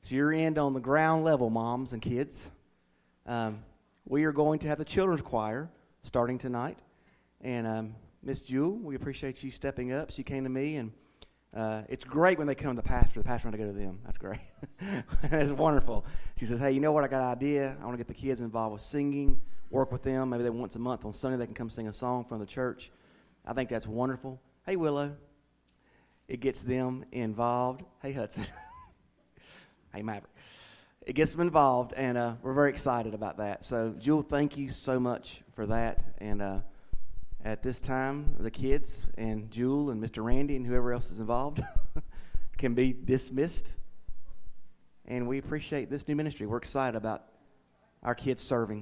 So you're in on the ground level, moms and kids. We are going to have the children's choir starting tonight. And Miss Jewel, we appreciate you stepping up. She came to me, and it's great when they come to the pastor. The pastor want to go to them. That's great. That's wonderful. She says, hey, you know what? I got an idea. I want to get the kids involved with singing, work with them. Maybe once a month on Sunday they can come sing a song from the church. I think that's wonderful. Hey, Willow. It gets them involved. Hey, Hudson. Hey, Maverick. It gets them involved, and we're very excited about that. So, Jewel, thank you so much for that. And at this time, the kids and Jewel and Mr. Randy and whoever else is involved can be dismissed. And we appreciate this new ministry. We're excited about our kids serving.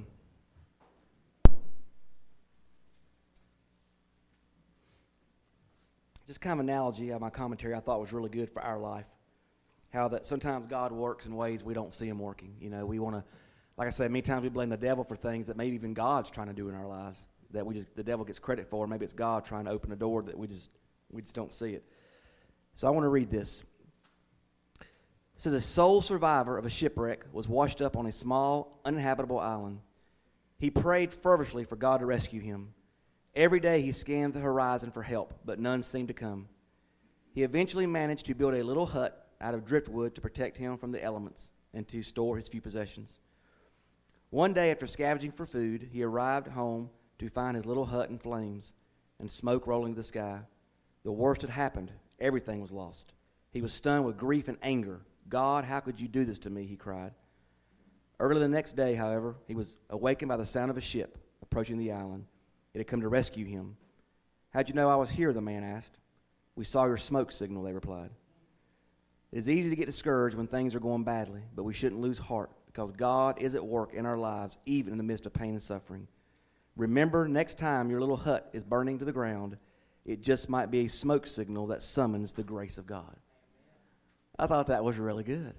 Just kind of an analogy of my commentary I thought was really good for our life. How that sometimes God works in ways we don't see him working. You know, we want to, like I said, many times we blame the devil for things that maybe even God's trying to do in our lives, that the devil gets credit for. Maybe it's God trying to open a door that we just don't see it. So I want to read this. It says, a sole survivor of a shipwreck was washed up on a small, uninhabitable island. He prayed fervently for God to rescue him. Every day he scanned the horizon for help, but none seemed to come. He eventually managed to build a little hut out of driftwood to protect him from the elements and to store his few possessions. One day, after scavenging for food, he arrived home to find his little hut in flames and smoke rolling to the sky. The worst had happened. Everything was lost. He was stunned with grief and anger. God, how could you do this to me? He cried. Early the next day, however, he was awakened by the sound of a ship approaching the island. It had come to rescue him. How'd you know I was here? The man asked. We saw your smoke signal, they replied. It is easy to get discouraged when things are going badly, but we shouldn't lose heart because God is at work in our lives, even in the midst of pain and suffering. Remember, next time your little hut is burning to the ground, it just might be a smoke signal that summons the grace of God. I thought that was really good.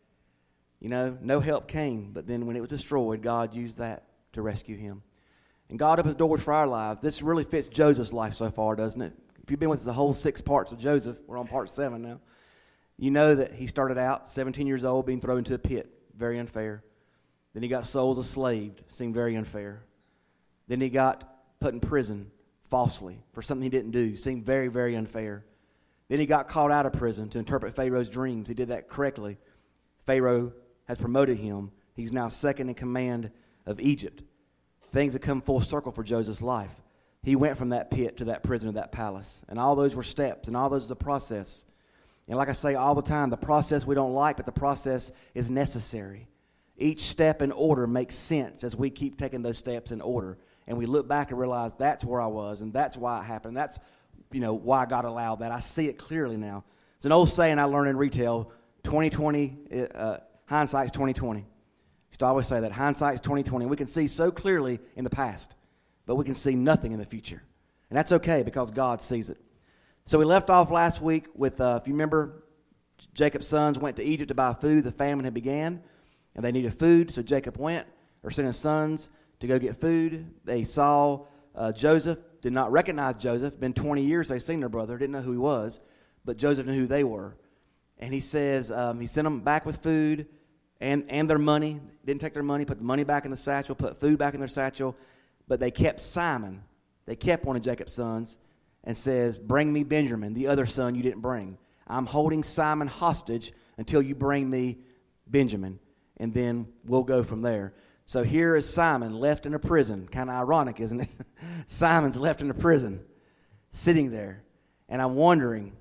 You know, no help came, but then when it was destroyed, God used that to rescue him. And God opens doors for our lives. This really fits Joseph's life so far, doesn't it? If you've been with us the whole 6 parts of Joseph, we're on part 7 now. You know that he started out 17 years old being thrown into a pit. Very unfair. Then he got sold as a slave. Seemed very unfair. Then he got put in prison falsely for something he didn't do. Seemed very, very unfair. Then he got called out of prison to interpret Pharaoh's dreams. He did that correctly. Pharaoh has promoted him. He's now second in command of Egypt. Things have come full circle for Joseph's life. He went from that pit to that prison to that palace. And all those were steps, and all those is a process. And like I say all the time, the process we don't like, but the process is necessary. Each step in order makes sense as we keep taking those steps in order. And we look back and realize that's where I was, and that's why it happened. That's, why God allowed that. I see it clearly now. It's an old saying I learned in retail, 2020, hindsight's 2020. Used to always say that, hindsight's 2020. We can see so clearly in the past, but we can see nothing in the future. And that's okay because God sees it. So we left off last week with, if you remember, Jacob's sons went to Egypt to buy food. The famine had began, and they needed food. So Jacob sent his sons to go get food. They saw Joseph, did not recognize Joseph. Been 20 years they seen their brother, didn't know who he was, but Joseph knew who they were. And he says he sent them back with food and their money. Didn't take their money, put the money back in the satchel, put food back in their satchel, but they kept Simon. They kept one of Jacob's sons. And says, bring me Benjamin, the other son you didn't bring. I'm holding Simon hostage until you bring me Benjamin, and then we'll go from there. So here is Simon left in a prison. Kind of ironic, isn't it? Simon's left in a prison, sitting there. And I'm wondering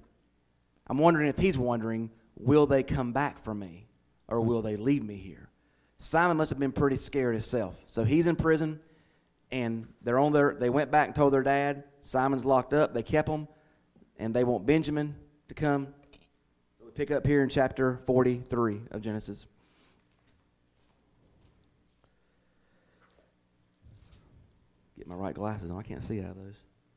if he's wondering, will they come back for me, or will they leave me here? Simon must have been pretty scared himself. So he's in prison. And they went back and told their dad, Simon's locked up. They kept him, and they want Benjamin to come. We pick up here in chapter 43 of Genesis. Get my right glasses on. I can't see out of those.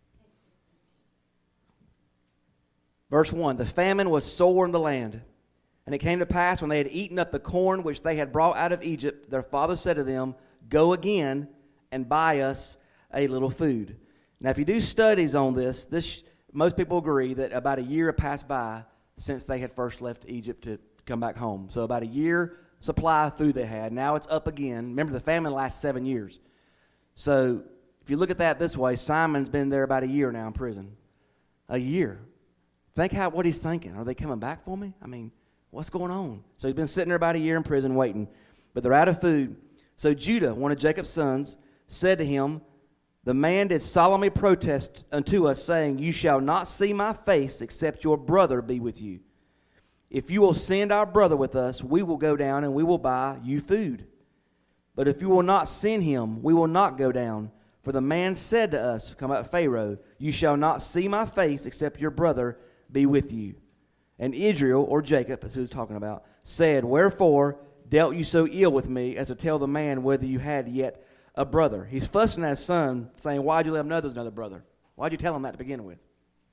Verse 1, the famine was sore in the land. And it came to pass when they had eaten up the corn which they had brought out of Egypt, their father said to them, go again and buy us a little food. Now, if you do studies on this, most people agree that about a year had passed by since they had first left Egypt to to come back home. So about a year supply of food they had. Now it's up again. Remember, the famine lasts 7 years. So if you look at that this way, Simon's been there about a year now in prison. A year. Think what he's thinking. Are they coming back for me? I mean, what's going on? So he's been sitting there about a year in prison waiting. But they're out of food. So Judah, one of Jacob's sons, said to him, the man did solemnly protest unto us, saying, you shall not see my face except your brother be with you. If you will send our brother with us, we will go down and we will buy you food. But if you will not send him, we will not go down. For the man said to us, come out Pharaoh, you shall not see my face except your brother be with you. And Israel, or Jacob, as he was talking about, said, wherefore dealt you so ill with me as to tell the man whether you had yet a brother? He's fussing at his son, saying, why'd you let him know there's another brother? Why'd you tell him that to begin with?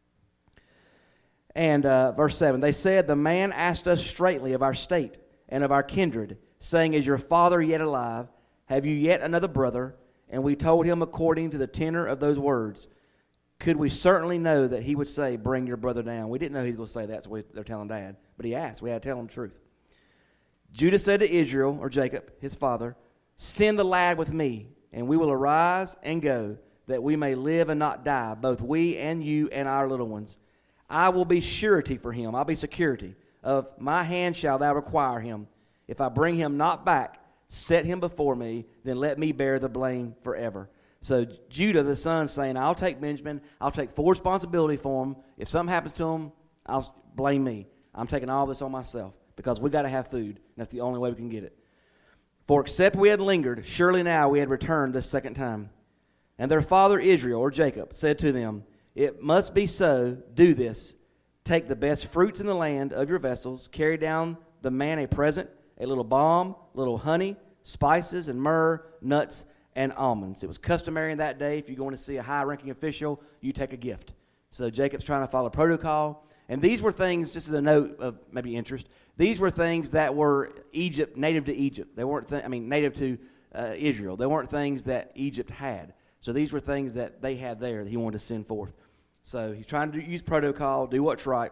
And verse 7, they said, the man asked us straightly of our state and of our kindred, saying, is your father yet alive? Have you yet another brother? And we told him according to the tenor of those words. Could we certainly know that he would say, bring your brother down? We didn't know he was going to say that, so they're telling Dad. But he asked. We had to tell him the truth. Judah said to Israel, or Jacob, his father, send the lad with me, and we will arise and go, that we may live and not die, both we and you and our little ones. I will be surety for him. I'll be security. Of my hand shall thou require him. If I bring him not back, set him before me, then let me bear the blame forever. So Judah, the son, saying, I'll take Benjamin. I'll take full responsibility for him. If something happens to him, I'll blame me. I'm taking all this on myself because we got to have food. And that's the only way we can get it. For except we had lingered, surely now we had returned this second time. And their father Israel, or Jacob, said to them, it must be so, do this. Take the best fruits in the land of your vessels, carry down the man a present, a little balm, little honey, spices and myrrh, nuts, and almonds. It was customary in that day, if you're going to see a high-ranking official, you take a gift. So Jacob's trying to follow protocol. And these were things, just as a note of maybe interest, these were things that were native to Egypt. They weren't, native to Israel. They weren't things that Egypt had. So these were things that they had there that he wanted to send forth. So he's trying to use protocol, do what's right.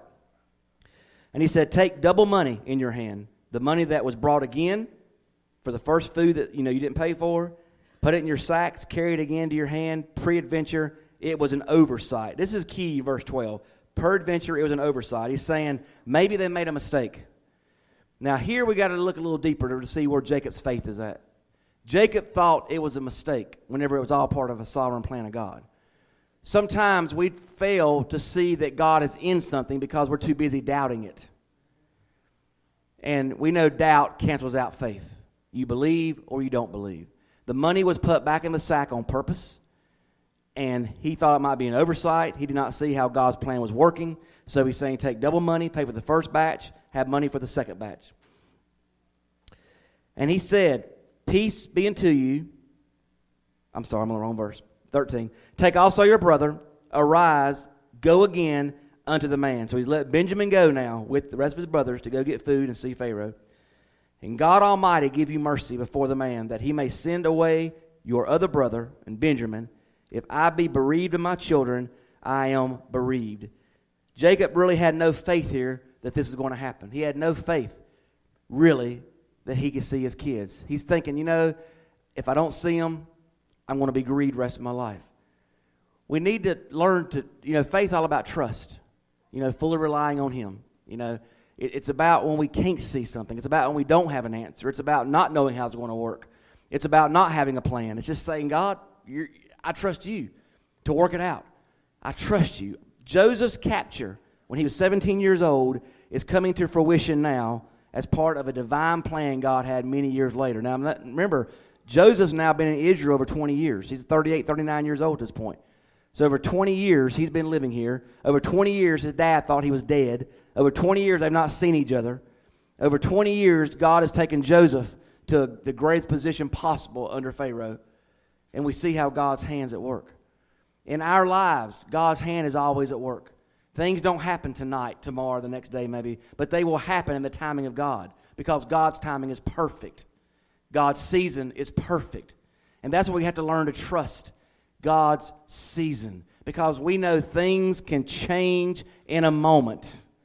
And he said, take double money in your hand, the money that was brought again for the first food that you didn't pay for. Put it in your sacks, carry it again to your hand. Pre-adventure, it was an oversight. This is key, verse 12. Peradventure, it was an oversight. He's saying maybe they made a mistake. Now here we got to look a little deeper to see where Jacob's faith is at. Jacob thought it was a mistake whenever it was all part of a sovereign plan of God. Sometimes we fail to see that God is in something because we're too busy doubting it. And we know doubt cancels out faith. You believe or you don't believe. The money was put back in the sack on purpose. And he thought it might be an oversight. He did not see how God's plan was working. So he's saying take double money, pay for the first batch, have money for the second batch. And he said, peace be unto you. I'm sorry, I'm on the wrong verse. 13. Take also your brother, arise, go again unto the man. So he's let Benjamin go now with the rest of his brothers to go get food and see Pharaoh. And God Almighty give you mercy before the man, that he may send away your other brother and Benjamin. If I be bereaved of my children, I am bereaved. Jacob really had no faith here that this is going to happen. He had no faith, really, that he could see his kids. He's thinking, if I don't see them, I'm going to be grieved the rest of my life. We need to learn to, faith's all about trust, fully relying on him. It's about when we can't see something. It's about when we don't have an answer. It's about not knowing how it's going to work. It's about not having a plan. It's just saying, God, I trust you to work it out. I trust you. Joseph's capture, when he was 17 years old, is coming to fruition now as part of a divine plan God had many years later. Now, remember, Joseph's now been in Israel over 20 years. He's 38, 39 years old at this point. So over 20 years, he's been living here. Over 20 years, his dad thought he was dead. Over 20 years, they've not seen each other. Over 20 years, God has taken Joseph to the greatest position possible under Pharaoh. And we see how God's hand's at work. In our lives, God's hand is always at work. Things don't happen tonight, tomorrow, the next day maybe, but they will happen in the timing of God because God's timing is perfect. God's season is perfect. And that's what we have to learn to trust, God's season, because we know things can change in a moment.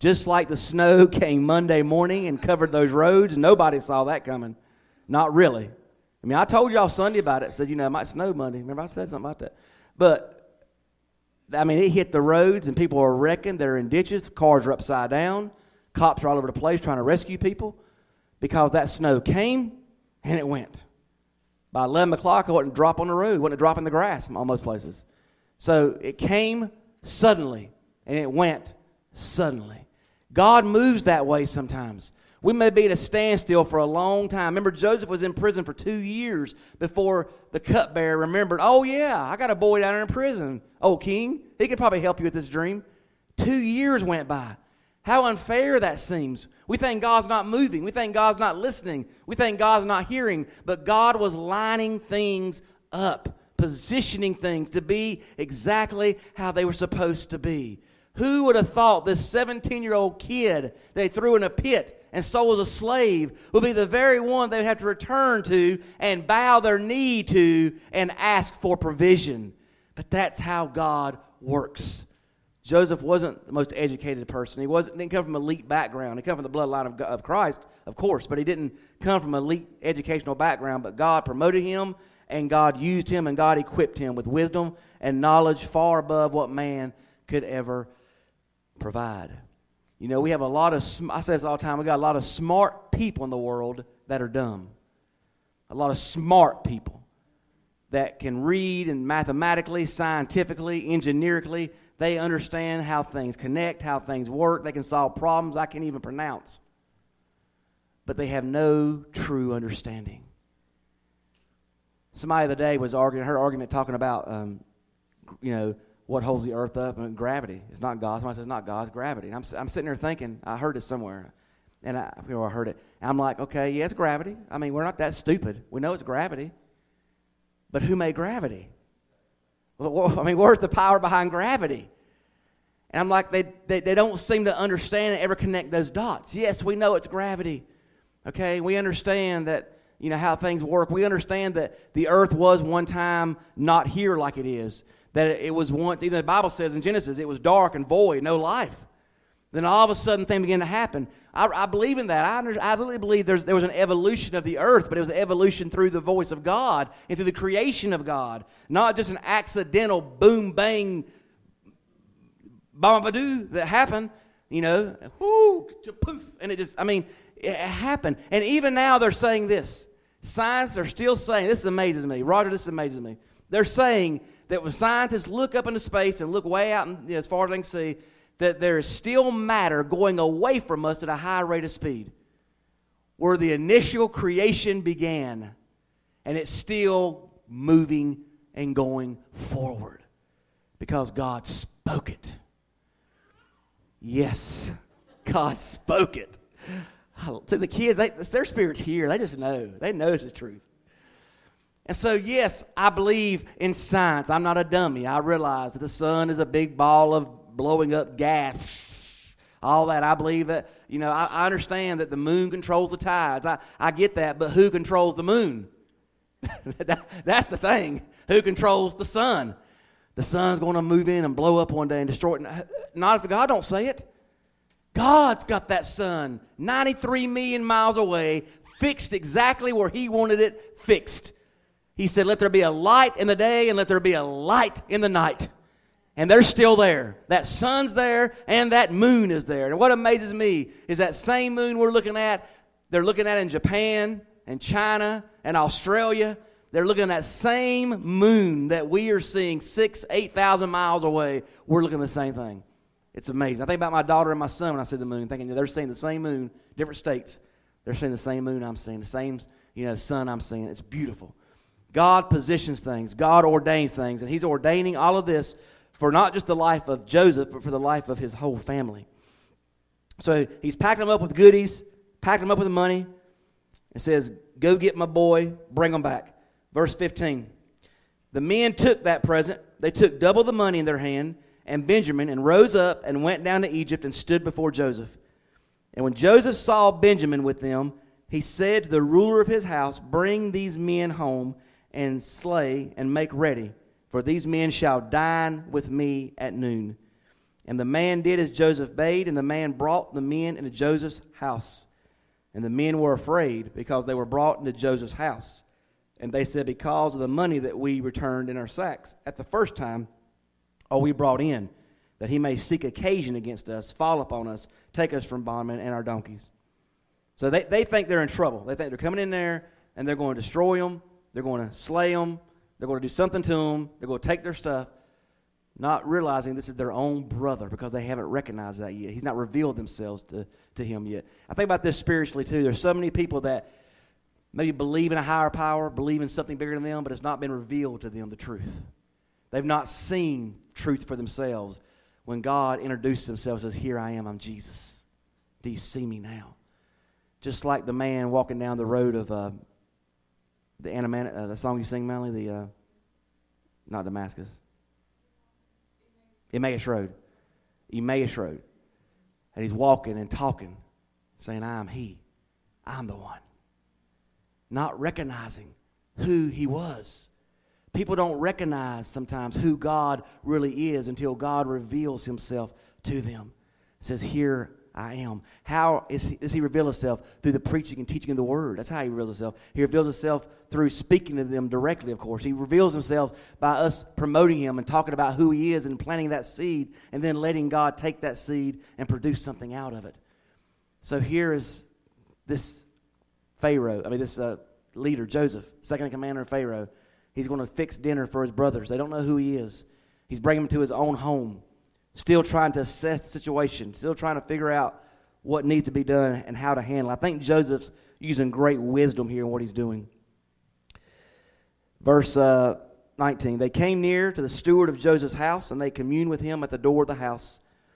Just like the snow came Monday morning and covered those roads, nobody saw that coming. Not really. I mean, I told y'all Sunday about it. I said, it might snow Monday. Remember I said something about that? But, I mean, it hit the roads and people are wrecking. They're in ditches. Cars are upside down. Cops are all over the place trying to rescue people because that snow came and it went. By 11 o'clock, it wasn't a drop on the road. It wasn't a drop in the grass on most places. So it came suddenly and it went suddenly. God moves that way sometimes. We may be at a standstill for a long time. Remember, Joseph was in prison for 2 years before the cupbearer remembered, oh, yeah, I got a boy down there in prison. Oh, king, he could probably help you with this dream. 2 years went by. How unfair that seems. We think God's not moving. We think God's not listening. We think God's not hearing. But God was lining things up, positioning things to be exactly how they were supposed to be. Who would have thought this 17-year-old kid they threw in a pit and sold as a slave would be the very one they would have to return to and bow their knee to and ask for provision? But that's how God works. Joseph wasn't the most educated person. He didn't come from an elite background. He came from the bloodline of Christ, of course, but he didn't come from an elite educational background. But God promoted him, and God used him, and God equipped him with wisdom and knowledge far above what man could ever provide. We have a lot of, I say this all the time, we got a lot of smart people in the world that are dumb. A lot of smart people that can read and mathematically, scientifically, engineerically, they understand how things connect, how things work. They can solve problems I can't even pronounce. But they have no true understanding. Somebody the other day was arguing, I heard an argument talking about, what holds the earth up? And gravity. It's not God. Somebody says, not God, it's gravity. And I'm sitting there thinking, I heard it somewhere. And I heard it. And I'm like, okay, yeah, it's gravity. I mean, we're not that stupid. We know it's gravity. But who made gravity? Well, I mean, where's the power behind gravity? And I'm like, they don't seem to understand and ever connect those dots. Yes, we know it's gravity. Okay, we understand that, how things work. We understand that the earth was one time not here like it is. That it was once, even the Bible says in Genesis, it was dark and void, no life. Then all of a sudden things began to happen. I believe in that. I really believe there was an evolution of the earth, but it was an evolution through the voice of God and through the creation of God. Not just an accidental boom, bang, bam-ba-doo that happened, whoo, poof, and it happened. And even now they're saying this. Science are still saying, this amazes me. Roger, this amazes me. They're saying that when scientists look up into space and look way out as far as they can see, that there is still matter going away from us at a high rate of speed, where the initial creation began, and it's still moving and going forward because God spoke it. Yes, God spoke it. To the kids, their spirit's here. They just know. They know this is truth. And so, yes, I believe in science. I'm not a dummy. I realize that the sun is a big ball of blowing up gas, all that. I believe that, I understand that the moon controls the tides. I get that, but who controls the moon? That's the thing. Who controls the sun? The sun's going to move in and blow up one day and destroy it. Not if God don't say it. God's got that sun 93 million miles away, fixed exactly where he wanted it fixed. He said, let there be a light in the day and let there be a light in the night. And they're still there. That sun's there and that moon is there. And what amazes me is that same moon we're looking at, they're looking at in Japan and China and Australia. They're looking at that same moon that we are seeing 8,000 miles away. We're looking at the same thing. It's amazing. I think about my daughter and my son when I see the moon, thinking they're seeing the same moon, different states. They're seeing the same moon I'm seeing, the same sun I'm seeing. It's beautiful. God positions things. God ordains things. And he's ordaining all of this for not just the life of Joseph, but for the life of his whole family. So he's packed them up with goodies, packed them up with money. It says, go get my boy, bring him back. Verse 15. The men took that present. They took double the money in their hand and Benjamin and rose up and went down to Egypt and stood before Joseph. And when Joseph saw Benjamin with them, he said to the ruler of his house, bring these men home and slay and make ready, for these men shall dine with me at noon. And the man did as Joseph bade, and the man brought the men into Joseph's house. And the men were afraid because they were brought into Joseph's house. And they said, because of the money that we returned in our sacks at the first time, are we brought in, that he may seek occasion against us, fall upon us, take us from bondmen and our donkeys. So they think they're in trouble. They think they're coming in there, and they're going to destroy them. They're going to slay them. They're going to do something to them. They're going to take their stuff, not realizing this is their own brother because they haven't recognized that yet. He's not revealed themselves to him yet. I think about this spiritually, too. There's so many people that maybe believe in a higher power, believe in something bigger than them, but it's not been revealed to them, the truth. They've not seen truth for themselves. When God introduces himself and says, here I am, I'm Jesus. Do you see me now? Just like the man walking down the road of the song you sing, Melanie, not Damascus. Emmaus Road. Emmaus Road. And he's walking and talking, saying, I am he. I'm the one. Not recognizing who he was. People don't recognize sometimes who God really is until God reveals himself to them. It says, here I am. How does he reveal himself? Through the preaching and teaching of the word. That's how he reveals himself. He reveals himself through speaking to them directly, of course. He reveals himself by us promoting him and talking about who he is and planting that seed and then letting God take that seed and produce something out of it. So here is this leader, Joseph, second in command of Pharaoh. He's going to fix dinner for his brothers. They don't know who he is. He's bringing them to his own home, still trying to assess the situation, still trying to figure out what needs to be done and how to handle it. I think Joseph's using great wisdom here in what he's doing. Verse 19, they came near to the steward of Joseph's house, and they communed with him at the door of the house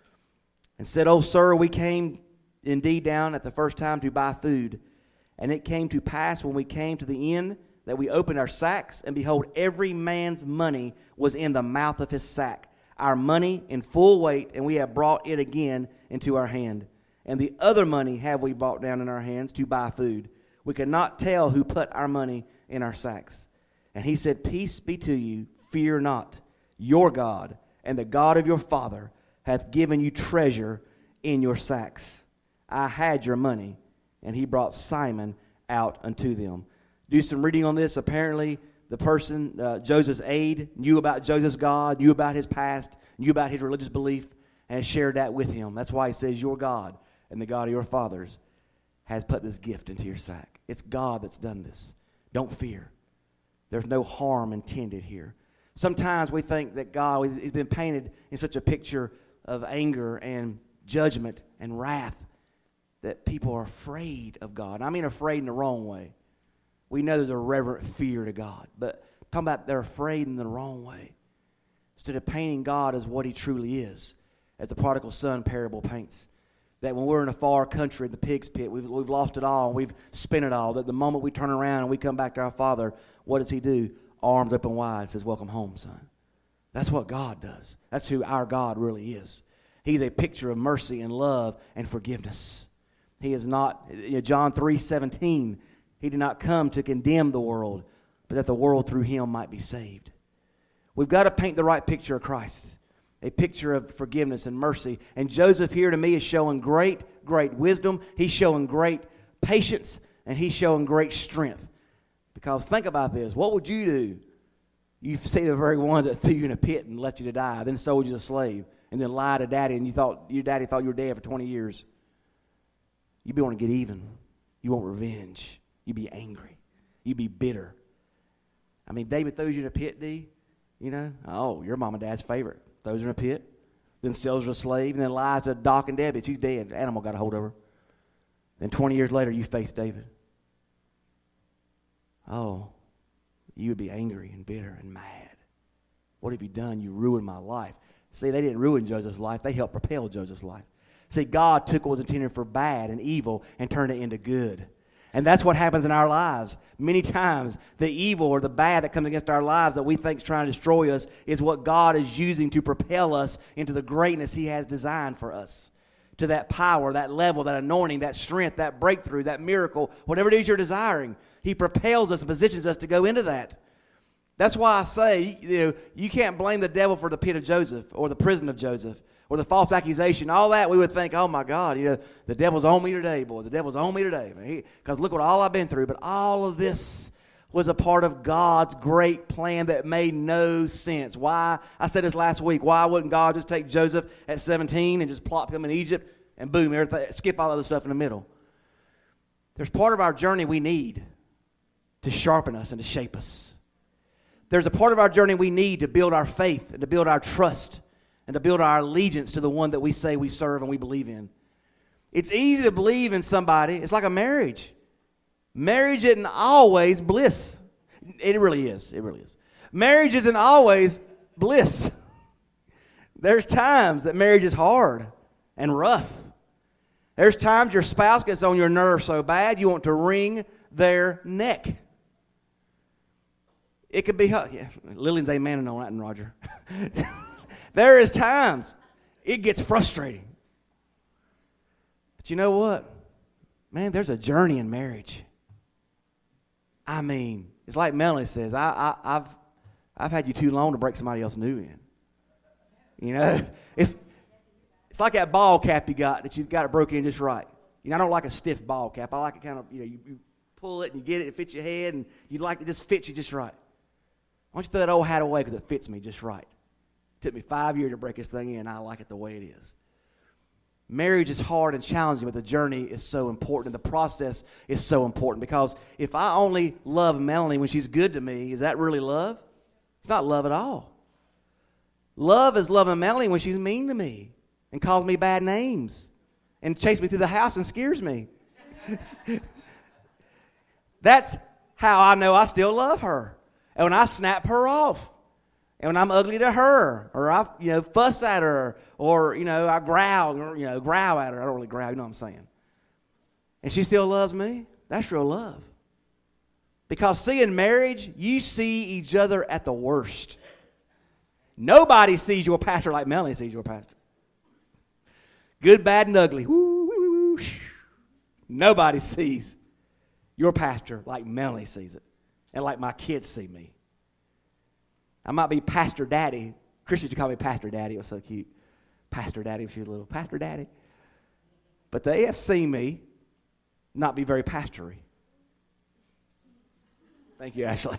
and said, O sir, we came indeed down at the first time to buy food. And it came to pass when we came to the inn that we opened our sacks, and behold, every man's money was in the mouth of his sack, our money in full weight, and we have brought it again into our hand. And the other money have we brought down in our hands to buy food. We could not tell who put our money in our sacks. And he said, peace be to you, fear not. Your God and the God of your father hath given you treasure in your sacks. I had your money. And he brought Simon out unto them. Do some reading on this. Apparently, the person, Joseph's aide, knew about Joseph's God, knew about his past, knew about his religious belief, and shared that with him. That's why he says, your God and the God of your fathers has put this gift into your sack. It's God that's done this. Don't fear. There's no harm intended here. Sometimes we think that God, he's been painted in such a picture of anger and judgment and wrath that people are afraid of God. I mean afraid in the wrong way. We know there's a reverent fear to God, but talking about they're afraid in the wrong way. Instead of painting God as what he truly is, as the prodigal son parable paints, that when we're in a far country, the pig's pit, we've lost it all, and we've spent it all, that the moment we turn around and we come back to our Father, what does he do? Arms open wide, says, welcome home, son. That's what God does. That's who our God really is. He's a picture of mercy and love and forgiveness. He is not, John 3:17, he did not come to condemn the world, but that the world through him might be saved. We've got to paint the right picture of Christ, a picture of forgiveness and mercy. And Joseph here to me is showing great, great wisdom. He's showing great patience, and he's showing great strength. Because think about this. What would you do? You see the very ones that threw you in a pit and let you to die, then sold you as a slave, and then lied to daddy, and your daddy thought you were dead for 20 years. You'd be wanting to get even. You want revenge. You'd be angry. You'd be bitter. I mean, David throws you in a pit, D. You know? Oh, your mom and dad's favorite. Throws her in a pit. Then sells her a slave. And then lies to Doc and Debbie. She's dead. The animal got a hold of her. Then 20 years later, you face David. Oh, you would be angry and bitter and mad. What have you done? You ruined my life. See, they didn't ruin Joseph's life. They helped propel Joseph's life. See, God took what was intended for bad and evil and turned it into good. And that's what happens in our lives. Many times, the evil or the bad that comes against our lives that we think is trying to destroy us is what God is using to propel us into the greatness he has designed for us. To that power, that level, that anointing, that strength, that breakthrough, that miracle, whatever it is you're desiring. He propels us and positions us to go into that. That's why I say, you can't blame the devil for the pit of Joseph or the prison of Joseph or the false accusation, all that, we would think, oh my God, the devil's on me today, boy. The devil's on me today. Because look what all I've been through. But all of this was a part of God's great plan that made no sense. Why? I said this last week. Why wouldn't God just take Joseph at 17 and just plop him in Egypt and boom, everything, skip all the other stuff in the middle? There's part of our journey we need to sharpen us and to shape us. There's a part of our journey we need to build our faith and to build our trust and to build our allegiance to the one that we say we serve and we believe in. It's easy to believe in somebody. It's like a marriage. Marriage isn't always bliss. It really is. It really is. Marriage isn't always bliss. There's times that marriage is hard and rough. There's times your spouse gets on your nerves so bad you want to wring their neck. It could be, yeah, Lillian's amening on that and Roger. There is times it gets frustrating. But you know what? Man, there's a journey in marriage. I mean, it's like Melanie says, I've had you too long to break somebody else new in. You know, it's like that ball cap you got that you got it broke in just right. You know, I don't like a stiff ball cap. I like it kind of, you pull it and you get it, it fits your head, and you like it just fits you just right. Why don't you throw that old hat away because it fits me just right? It took me 5 years to break this thing in, and I like it the way it is. Marriage is hard and challenging, but the journey is so important, and the process is so important, because if I only love Melanie when she's good to me, is that really love? It's not love at all. Love is loving Melanie when she's mean to me and calls me bad names and chases me through the house and scares me. That's how I know I still love her. And when I snap her off, and when I'm ugly to her, or I fuss at her, or I growl at her. I don't really growl, you know what I'm saying. And she still loves me. That's real love. Because see, in marriage, you see each other at the worst. Nobody sees your pastor like Melanie sees your pastor. Good, bad, and ugly. Woo, woo, woo. Nobody sees your pastor like Melanie sees it, and like my kids see me. I might be Pastor Daddy. Christians used to call me Pastor Daddy. It was so cute. Pastor Daddy when she was little. Pastor Daddy. But they have seen me not be very pastory. Thank you, Ashley.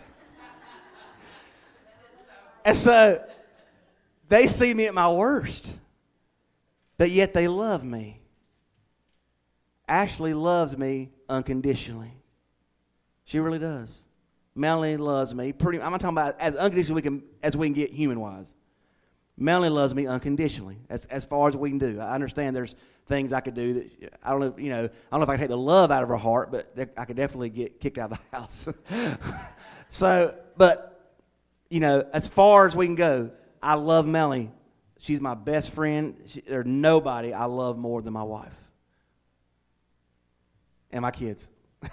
And so they see me at my worst, but yet they love me. Ashley loves me unconditionally. She really does. Melanie loves me. I'm not talking about as unconditionally as we can get human-wise. Melanie loves me unconditionally, as far as we can do. I understand there's things I could do that I don't know if I can take the love out of her heart, but I could definitely get kicked out of the house. So, but as far as we can go, I love Melanie. She's my best friend. There's nobody I love more than my wife and my kids.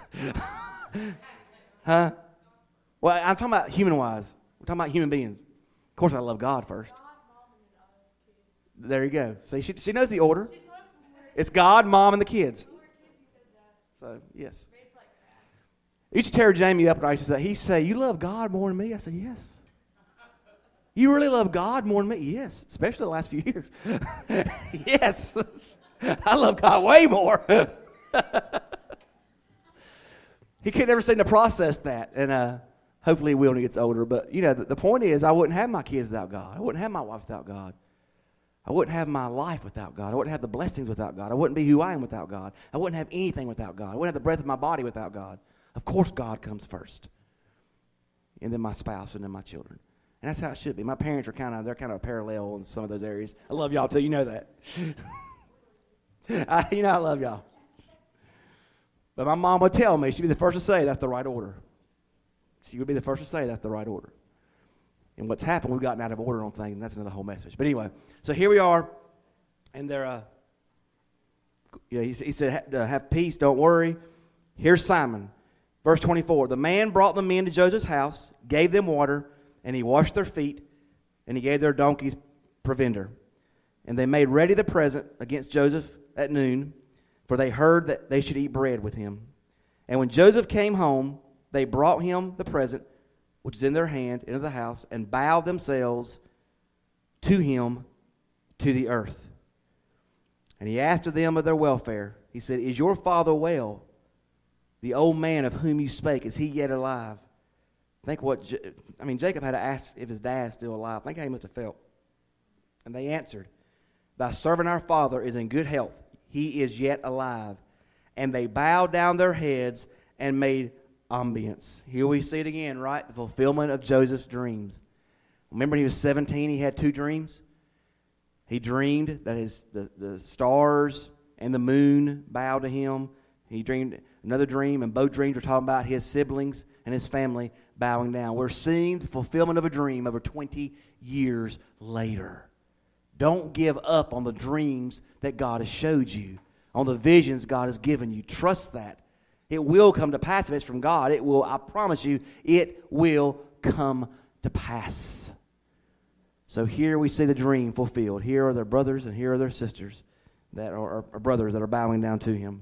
Huh? Well, I'm talking about human-wise. We're talking about human beings. Of course, I love God first. There you go. See, she knows the order. It's God, Mom, and the kids. So, yes. You used to tear Jamie up, and I used to say, he'd say, you love God more than me? I said, yes. You really love God more than me? Yes, especially the last few years. Yes. I love God way more. He could never seem to process that, and hopefully he will when he gets older. But, the point is, I wouldn't have my kids without God. I wouldn't have my wife without God. I wouldn't have my life without God. I wouldn't have the blessings without God. I wouldn't be who I am without God. I wouldn't have anything without God. I wouldn't have the breath of my body without God. Of course, God comes first, and then my spouse, and then my children. And that's how it should be. My parents are kind of parallel in some of those areas. I love y'all too. You know that. I love y'all. But my mom would tell me, she'd be the first to say that's the right order. She would be the first to say that's the right order. And what's happened, we've gotten out of order on things, and that's another whole message. But anyway, so here we are, and they're, he said, have peace, don't worry. Here's Simon. Verse 24, the man brought the men to Joseph's house, gave them water, and he washed their feet, and he gave their donkeys provender. And they made ready the present against Joseph at noon, for they heard that they should eat bread with him. And when Joseph came home, they brought him the present, which is in their hand, into the house, and bowed themselves to him to the earth. And he asked of them of their welfare. He said, is your father well? The old man of whom you spake, is he yet alive? Think Jacob had to ask if his dad's still alive. Think how he must have felt. And they answered, thy servant our father is in good health. He is yet alive. And they bowed down their heads and made obeisance. Here we see it again, right? The fulfillment of Joseph's dreams. Remember when he was 17, he had 2 dreams? He dreamed that the stars and the moon bowed to him. He dreamed another dream, and both dreams were talking about his siblings and his family bowing down. We're seeing the fulfillment of a dream over 20 years later. Don't give up on the dreams that God has showed you, on the visions God has given you. Trust that. It will come to pass. If it's from God, it will, I promise you, it will come to pass. So here we see the dream fulfilled. Here are their brothers and here are their sisters that are brothers that are bowing down to him.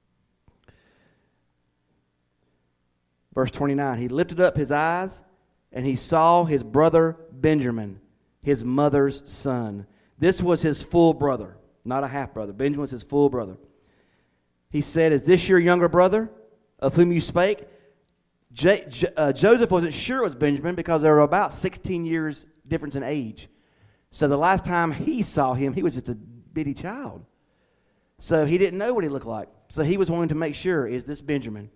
Verse 29, he lifted up his eyes and he saw his brother Benjamin, his mother's son. This was his full brother, not a half brother. Benjamin was his full brother. He said, is this your younger brother of whom you spake? Joseph wasn't sure it was Benjamin because they were about 16 years difference in age. So the last time he saw him, he was just a bitty child. So he didn't know what he looked like. So he was wanting to make sure, is this Benjamin?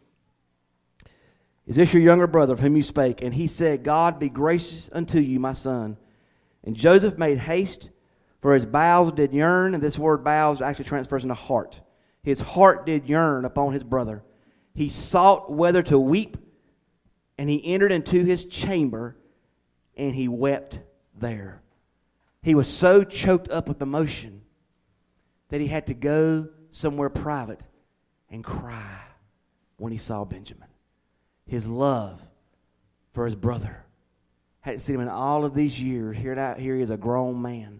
Is this your younger brother of whom you spake? And he said, God be gracious unto you, my son. And Joseph made haste, for his bowels did yearn. And this word bowels actually transfers into heart. His heart did yearn upon his brother. He sought whether to weep, and he entered into his chamber, and he wept there. He was so choked up with emotion that he had to go somewhere private and cry when he saw Benjamin. His love for his brother. Hadn't seen him in all of these years. Here he is, a grown man.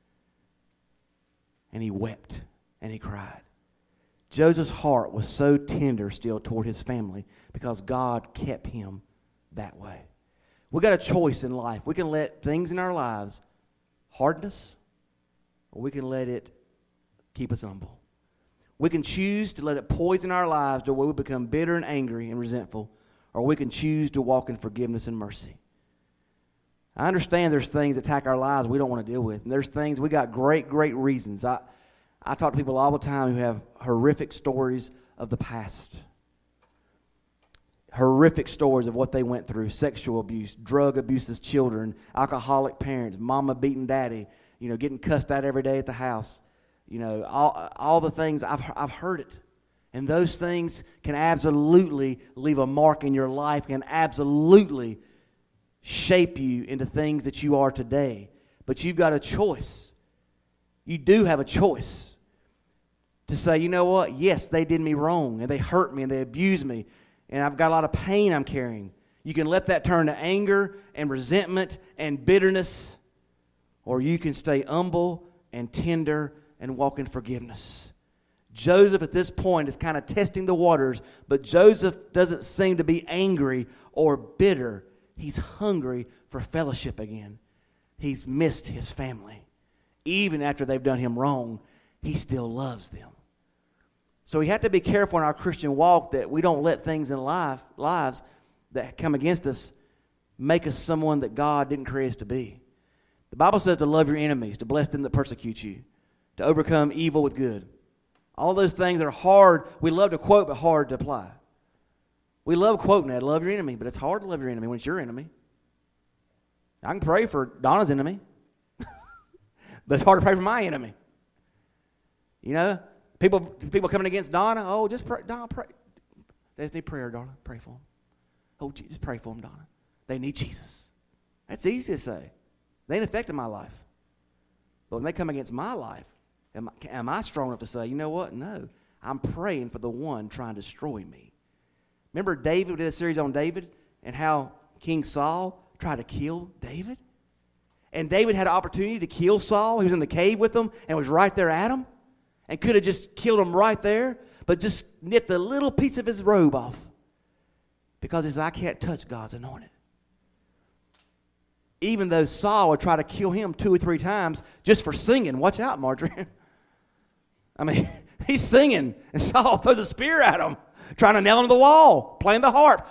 And he wept and he cried. Joseph's heart was so tender still toward his family because God kept him that way. We got a choice in life. We can let things in our lives harden us, or we can let it keep us humble. We can choose to let it poison our lives to where we become bitter and angry and resentful, or we can choose to walk in forgiveness and mercy. I understand there's things that attack our lives we don't want to deal with. And there's things, we got great reasons. I talk to people all the time who have horrific stories of the past. Horrific stories of what they went through. Sexual abuse, drug abuse as children, alcoholic parents, mama beating daddy, getting cussed out every day at the house. All the things, I've heard it. And those things can absolutely leave a mark in your life, can absolutely shape you into things that you are today. But you've got a choice. You do have a choice to say, you know what? Yes, they did me wrong, and they hurt me, and they abused me, and I've got a lot of pain I'm carrying. You can let that turn to anger and resentment and bitterness, or you can stay humble and tender and walk in forgiveness. Joseph at this point is kind of testing the waters, but Joseph doesn't seem to be angry or bitter. He's hungry for fellowship again. He's missed his family. Even after they've done him wrong, he still loves them. So we have to be careful in our Christian walk that we don't let things in lives that come against us make us someone that God didn't create us to be. The Bible says to love your enemies, to bless them that persecute you, to overcome evil with good. All those things are hard. We love to quote, but hard to apply. We love quoting that, love your enemy, but it's hard to love your enemy when it's your enemy. I can pray for Donna's enemy, but it's hard to pray for my enemy. People coming against Donna, oh, just pray, Donna, pray. They just need prayer, Donna. Pray for them. Oh, just pray for them, Donna. They need Jesus. That's easy to say. They ain't affected my life. But when they come against my life, am I strong enough to say, you know what? No, I'm praying for the one trying to destroy me. Remember David, we did a series on David and how King Saul tried to kill David? And David had an opportunity to kill Saul. He was in the cave with him and was right there at him and could have just killed him right there, but just nipped a little piece of his robe off because he said, I can't touch God's anointed. even though Saul would try to kill him 2 or 3 times just for singing. Watch out, Marjorie. I mean, he's singing, and Saul throws a spear at him, trying to nail him to the wall, playing the harp.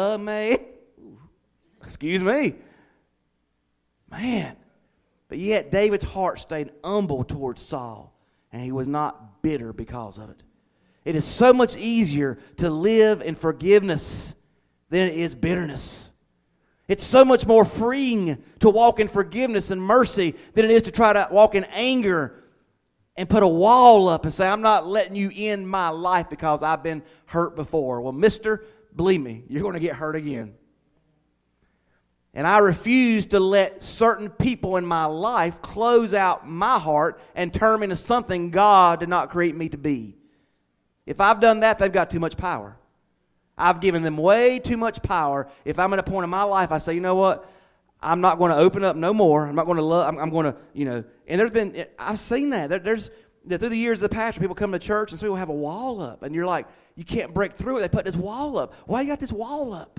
Excuse me. Man. But yet David's heart stayed humble towards Saul, and he was not bitter because of it. It is so much easier to live in forgiveness than it is bitterness. It's so much more freeing to walk in forgiveness and mercy than it is to try to walk in anger and put a wall up and say, I'm not letting you in my life because I've been hurt before. Well, mister, believe me, you're going to get hurt again. And I refuse to let certain people in my life close out my heart and turn me into something God did not create me to be. If I've done that, they've got too much power. I've given them way too much power. If I'm at a point in my life, I say, you know what? I'm not going to open up no more. I'm not going to love. I'm going to, and I've seen that. There's through the years of the pastor, people come to church and some people have a wall up. And you're like, you can't break through it. They put this wall up. Why you got this wall up?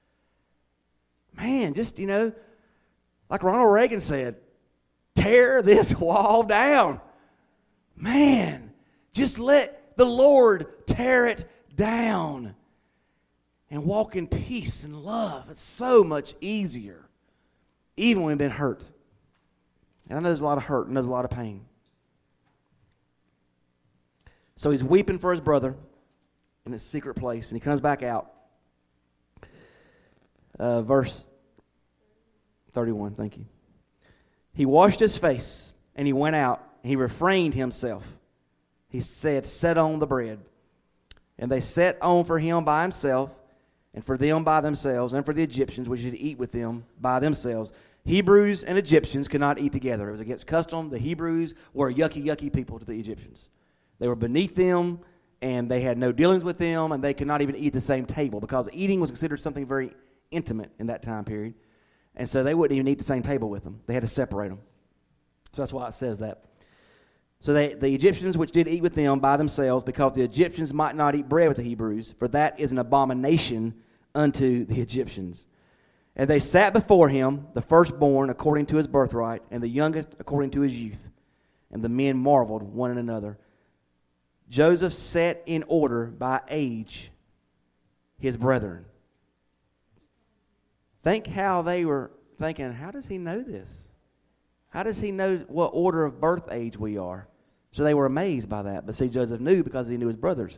Man, just, like Ronald Reagan said, tear this wall down. Man, just let the Lord tear it down and walk in peace and love. It's so much easier, even when we've been hurt. And I know there's a lot of hurt and there's a lot of pain. So he's weeping for his brother in a secret place, and he comes back out. Verse 31, thank you. He washed his face, and he went out, and he refrained himself. He said, set on the bread. And they set on for him by himself, and for them by themselves, and for the Egyptians which should eat with them by themselves. Hebrews and Egyptians could not eat together. It was against custom. The Hebrews were yucky people to the Egyptians. They were beneath them, and they had no dealings with them, and they could not even eat the same table because eating was considered something very intimate in that time period. And so they wouldn't even eat the same table with them. They had to separate them. So that's why it says that. So the Egyptians which did eat with them by themselves, because the Egyptians might not eat bread with the Hebrews, for that is an abomination unto the Egyptians. And they sat before him, the firstborn according to his birthright, and the youngest according to his youth. And the men marveled one at another. Joseph set in order by age his brethren. Think how they were thinking, how does he know this? How does he know what order of birth age we are? So they were amazed by that. But see, Joseph knew because he knew his brothers.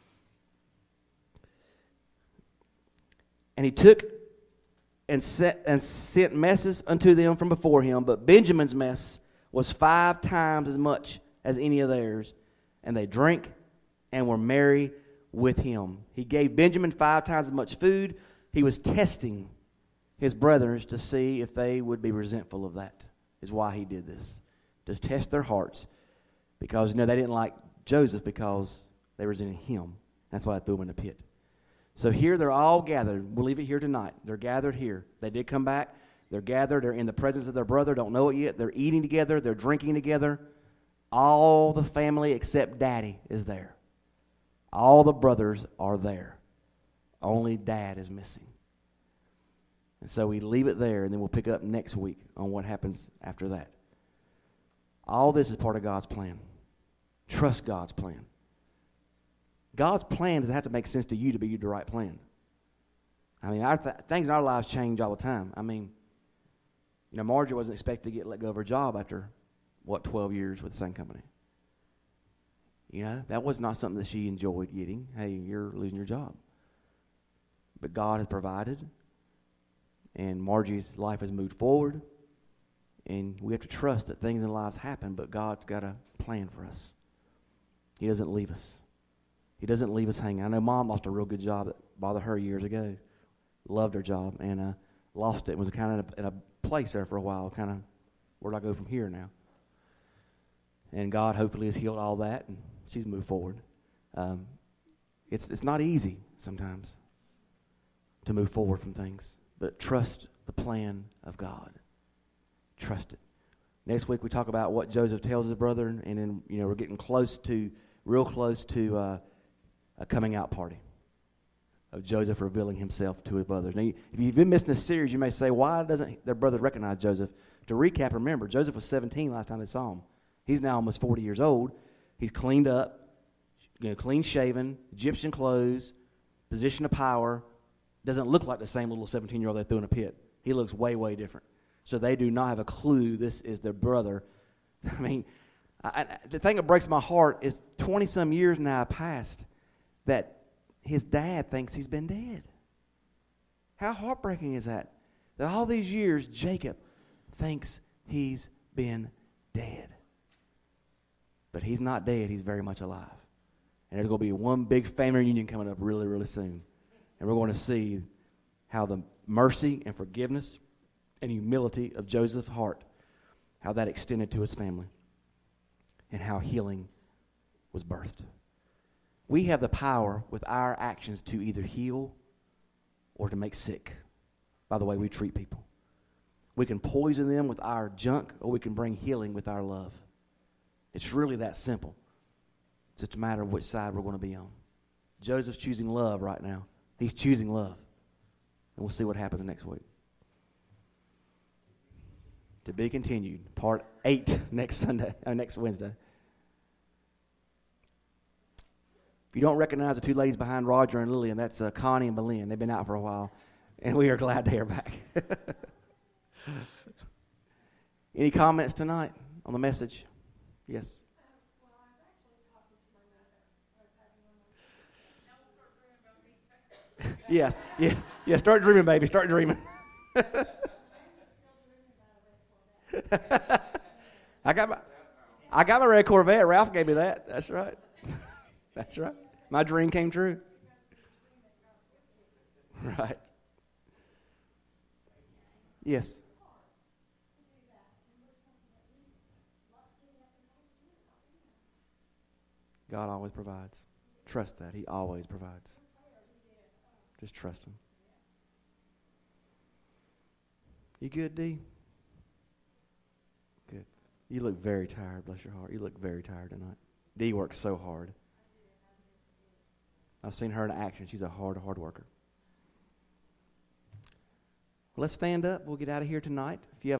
And he took and sent messes unto them from before him. But Benjamin's mess was 5 times as much as any of theirs. And they drank and were merry with him. He gave Benjamin 5 times as much food. He was testing his brothers to see if they would be resentful of that, is why he did this. To test their hearts. Because, they didn't like Joseph because they resented him. That's why I threw him in the pit. So here they're all gathered. We'll leave it here tonight. They're gathered here. They did come back. They're gathered. They're in the presence of their brother. Don't know it yet. They're eating together. They're drinking together. All the family except Daddy is there. All the brothers are there. Only Dad is missing. And so we leave it there, and then we'll pick up next week on what happens after that. All this is part of God's plan. Trust God's plan. God's plan doesn't have to make sense to you to be the right plan. I mean, things in our lives change all the time. I mean, Marjorie wasn't expected to get let go of her job after, 12 years with the same company. That was not something that she enjoyed getting. Hey, you're losing your job. But God has provided, and Margie's life has moved forward, and we have to trust that things in lives happen, but God's got a plan for us. He doesn't leave us. He doesn't leave us hanging. I know Mom lost a real good job that bothered her years ago. Loved her job, and lost it. Was kind of in a place there for a while, kind of, where do I go from here now? And God hopefully has healed all that, and she's moved forward. It's not easy sometimes to move forward from things, but trust the plan of God. Trust it. Next week we talk about what Joseph tells his brother, and then we're getting real close to a coming out party. of Joseph revealing himself to his brothers. Now, if you've been missing this series, you may say, why doesn't their brother recognize Joseph? To recap, remember, Joseph was 17 last time they saw him. He's now almost 40 years old. He's cleaned up, clean shaven, Egyptian clothes, position of power. Doesn't look like the same little 17-year-old they threw in a pit. He looks way, way different. So they do not have a clue this is their brother. I mean, the thing that breaks my heart is 20-some years now passed that his dad thinks he's been dead. How heartbreaking is that? That all these years, Jacob thinks he's been dead. But he's not dead. He's very much alive. And there's going to be one big family reunion coming up really, really soon. And we're going to see how the mercy and forgiveness and humility of Joseph's heart, how that extended to his family, and how healing was birthed. We have the power with our actions to either heal or to make sick by the way we treat people. We can poison them with our junk, or we can bring healing with our love. It's really that simple. It's just a matter of which side we're going to be on. Joseph's choosing love right now. He's choosing love. And we'll see what happens next week. To be continued, part 8 next Wednesday. If you don't recognize the two ladies behind Roger and Lillian, that's Connie and Belinda. They've been out for a while, and we are glad they are back. Any comments tonight on the message? Yes. Well, I was actually talking to my mother. I was having one of those. Yes. Yeah. Start dreaming, baby. Start dreaming. I got my red Corvette. Ralph gave me that. That's right. That's right. My dream came true. Right. Yes. God always provides. Trust that. He always provides. Just trust Him. You good, D? Good. You look very tired, bless your heart. You look very tired tonight. D works so hard. I've seen her in action. She's a hard worker. Let's stand up. We'll get out of here tonight. If you have